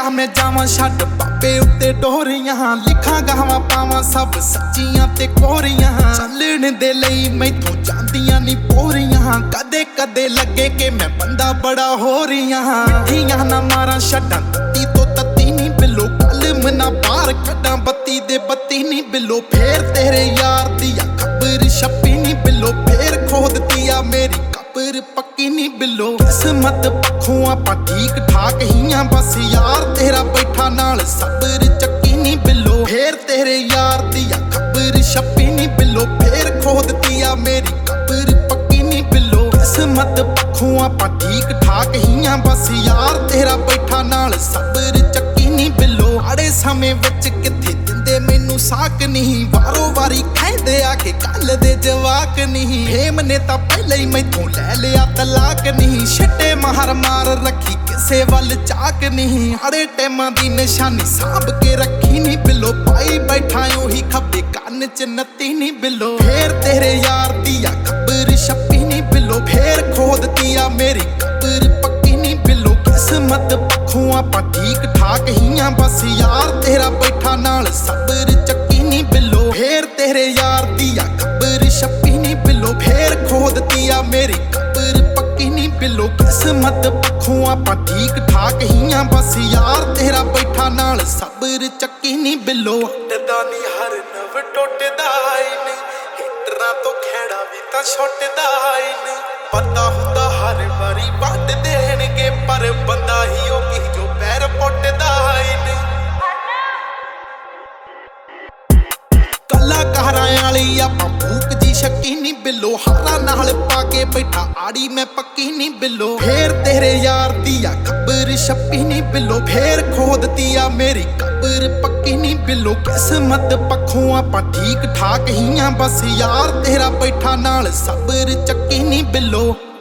ਆ ਮੈਂ ਜਾਵਾਂ ਛੱਡ ਬਾਬੇ ਉੱਤੇ ਡੋਰੀਆਂ ਲਿਖਾਂ ਗਾਵਾਂ ਪਾਵਾਂ ਸਭ ਸੱਚੀਆਂ ਤੇ ਕੋਰੀਆਂ ਚੱਲਣ ਦੇ ਲਈ ਮੈਥੋਂ ਜਾਂਦੀਆਂ ਨਹੀਂ ਪੋਰੀਆਂ ਕਦੇ ਕਦੇ ਲੱਗੇ ਕਿ ਮੈਂ ਬੰਦਾ ਬੜਾ ਹੋ ਰਹੀਆਂ ਮਿੱਠੀਆਂ ਨਾ ਮਾਰਾਂ ਛੱਡਾਂ ਤੱਤੀ ਤੋਂ ਤੱਤੀ ਨਹੀਂ ਬਿੱਲੋ ਕਲਮ ਨਾ ਬਾਹਰ ਕੱਢਾਂ ਬੱਤੀ ਦੇ ਬੱਤੀ ਨਹੀਂ ਬਿੱਲੋ ਫੇਰ ਤੇਰੇ ਯਾਰ ਦੀ ਖਬਰ ਛੱਪੀ ਨਹੀਂ ਬਿੱਲੋ ਫੇਰ ਖੋ ਦਿੱਤੀ ਆ ਮੇਰੀ ਕਬਰ ਪੱਕੀ ਨਹੀਂ ਬਿੱਲੋ ਕਿਸਮਤ ਪੱਖੋਂ ਆਪਾਂ ਠੀਕ ਠਾਕ ਹੀਆਂ ਬਸ ਯਾਰ ਤੇਰਾ ਬੈਠਾ ਨਾਲ ਸਬਰ ਚੱਕੀ ਨਹੀਂ ਬਿੱਲੋ ਫੇਰ ਤੇਰੇ ਯਾਰ ਦੀ ਖਬਰ ਛੱਪੀ ਨਹੀਂ ਬਿੱਲੋ ਫੇਰ ਖੋ ਦਿੱਤੀ ਆ ਮੇਰੀ ਕਬਰ ਪੱਕੀ ਨਹੀਂ ਬਿੱਲੋ ਕਿਸਮਤ ਪੱਖੋਂ ਆਪਾਂ ਠੀਕ ਠਾਕ ਹੀਆਂ ਬਸ ਯਾਰ ਤੇਰਾ ਬੈਠਾ ਨਾਲ ਸਬਰ ਚੱਕੀ ਨਹੀਂ ਬਿੱਲੋ ਆੜੇ ਸਮੇਂ ਵਿੱਚ ਕਿੱਥੇ ਦਿੰਦੇ ਮੈਨੂੰ ਸਾਕ ਨਹੀਂ ਵਾਰੋ ਵਾਰੀ ਕਹਿੰਦੇ ਆ ਕਿ ਕੱਲ ਦੇ ਜਵਾਕ ਨਹੀਂ ਫੇਮ ਨੇ ਤਾਂ ਪਹਿਲਾਂ ਹੀ ਮੈਥੋਂ ਲੈ ਲਿਆ ਤਲਾਕ ਨਹੀਂ ਛੱਟੇ ਮਾਰ ਮਾਰ ਰੱਖੀ ਕਿਸੇ ਵੱਲ ਚਾਕ ਨਹੀਂ ਆੜੇ ਟੈਮਾਂ ਦੀ ਨਿਸ਼ਾਨੀ ਸਾਂਭ ਕੇ ਰੱਖੀ ਨਹੀਂ ਬਿੱਲੋ ਪਾਈ ਬੈਠਾ ਉਹੀ ਖੱਬੇ ਕੰਨ ਚ ਨੱਤੀ ਨਹੀਂ ਬਿੱਲੋ ਫੇਰ ਤੇਰੇ ਯਾਰ ਦੀ ਖਬਰ ਛੱਪੀ ਨਹੀਂ ਬਿੱਲੋ ਫੇਰ ਖੋ ਦਿੱਤੀ ਆ ਮੇਰੀ ਕਬਰ ਪੱਕੀ ਨਹੀਂ ਬਿੱਲੋ ਕਿਸਮਤ ਪੱਖੋਂ ਆਪਾਂ ਠੀਕ ਠਾਕ ਹੀਆਂ ਬਸ ਯਾਰ ਤੇਰਾ ਬੈਠਾ ਨਾਲ ਸਬਰ ਚੱਕੀ ਨਹੀਂ ਬਿੱਲੋ ਫੇਰ ਤੇਰੇ ਯਾਰ ਦੀ ਖਬਰ ਛੱਪੀ ਨਹੀਂ ਬਿੱਲੋ ਫੇਰ ਖੋ ਦਿੱਤੀ ਆ ਮੇਰੀ ਕਬਰ ਪੱਕੀ ਨਹੀਂ ਬਿੱਲੋ ਕਿਸਮਤ ਪੱਖੋਂ ਆਪਾਂ ਠੀਕ ਠਾਕ ਹੀਆਂ ਬਸ ਯਾਰ ਤੇਰਾ ਬੈਠਾ ਨਾਲ ਸਬਰ ਚੱਕੀ ਨਹੀਂ ਬਿੱਲੋ ਟੁੱਟਦਾ ਨਹੀਂ ਹਰ ਨਵ ਟੁੱਟਦਾ ਈ ਨਹੀਂ ਹੀਟਰਾਂ ਤੋਂ ਖੇੜਾ ਵੀ ਤਾਂ ਛੁੱਟਦਾ ਈ ਨਹੀਂ ਪਤਾ ਹੁੰਦਾ ਹਰ ਵਾਰੀ ਵੱਢ ਦੇਣਗੇ ਪਰ ਬੰਦਾ ਹੀ ਉਹ ਕੀ ਜੋ ਪੈਰ ਪੁੱਟਦਾ ਈ ਨਹੀਂ ਕਲਾਕਾਰਾਂ ਵਾਲੀ ਆਪਾਂ ਭੂਕ ਜੀ ਸ਼ੱਕੀ ਨਹੀਂ ਬਿੱਲੋ ਹਾਰਾਂ ਨਾਲ ਪਾ ਕੇ ਬੈਠਾ ਆੜੀ ਮੈਂ ਪੱਕੀ ਨਹੀਂ ਬਿੱਲੋ ਫੇਰ ਤੇਰੇ ਯਾਰ ਦੀ ਖਬਰ ਛੱਪੀ ਨਹੀਂ ਬਿੱਲੋ ਫੇਰ ਖੋ ਦਿੱਤੀ ਆ ਮੇਰੀ ਕਬਰ ਪੱਕੀ ਨਹੀਂ ਬਿੱਲੋ ਕਿਸਮਤ ਪੱਖੋਂ ਆਪਾਂ ਠੀਕ ਠਾਕ ਹੀਆਂ ਬਸ ਯਾਰ ਤੇਰਾ ਬੈਠਾ ਨਾਲ ਸਬਰ ਚੱਕੀ ਨਹੀਂ ਬਿੱਲੋ